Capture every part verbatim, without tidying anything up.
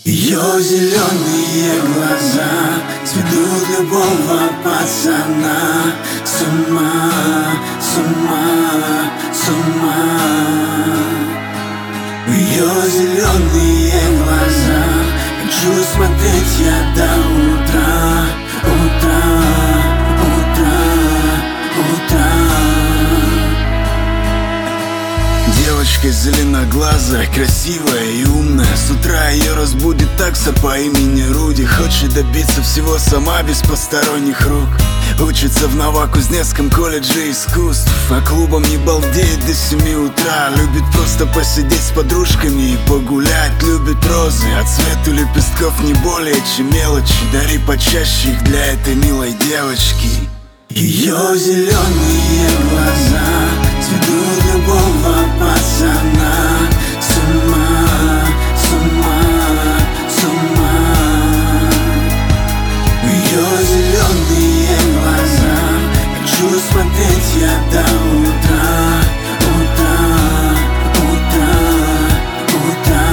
Ее зеленые глаза сведут любого пацана с ума, с ума, с ума. В ее зеленые глаза хочу смотреть я до утра, утра, утра, утра. Девочка зеленоглазая, красивая и умная. С утра ее разбудит такса по имени Руди. Хочет добиться всего сама, без посторонних рук. Учится в Новокузнецком колледже искусств, а клубом не балдеет до семи утра. Любит просто посидеть с подружками и погулять. Любит розы, а цвету лепестков не более чем мелочи. Дари почаще их для этой милой девочки. Ее зеленые глаза сведут любого пацана с ума, с ума, с ума. В ее зеленые глаза хочу смотреть я до утра, утра, утра, утра.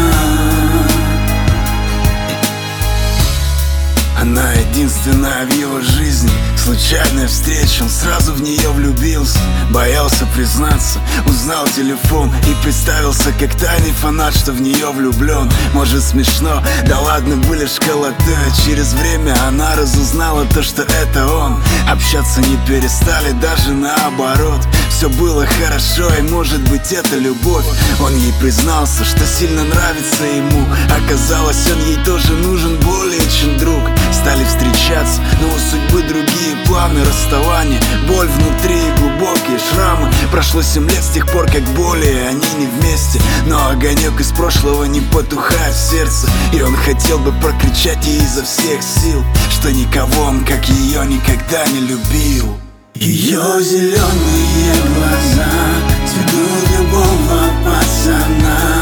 Она единственная в его жизни. Случайная встреча, он сразу в нее влюбился. Боялся признаться, узнал телефон и представился как тайный фанат, что в нее влюблен. Может смешно, да ладно, были школоты. Через время она разузнала то, что это он. Общаться не перестали, даже наоборот. Все было хорошо, и может быть это любовь. Он ей признался, что сильно нравится ему. Оказалось, он ей тоже нужен более чем друг. Стали встречаться, но у судьбы другие планы. Расставание, боль внутри и глубокие шрамы. Прошло семь лет с тех пор, как более они не вместе. Но огонек из прошлого не потухает в сердце. И он хотел бы прокричать ей изо всех сил, что никого он, как ее, никогда не любил. Ее зеленые глаза сведут любого пацана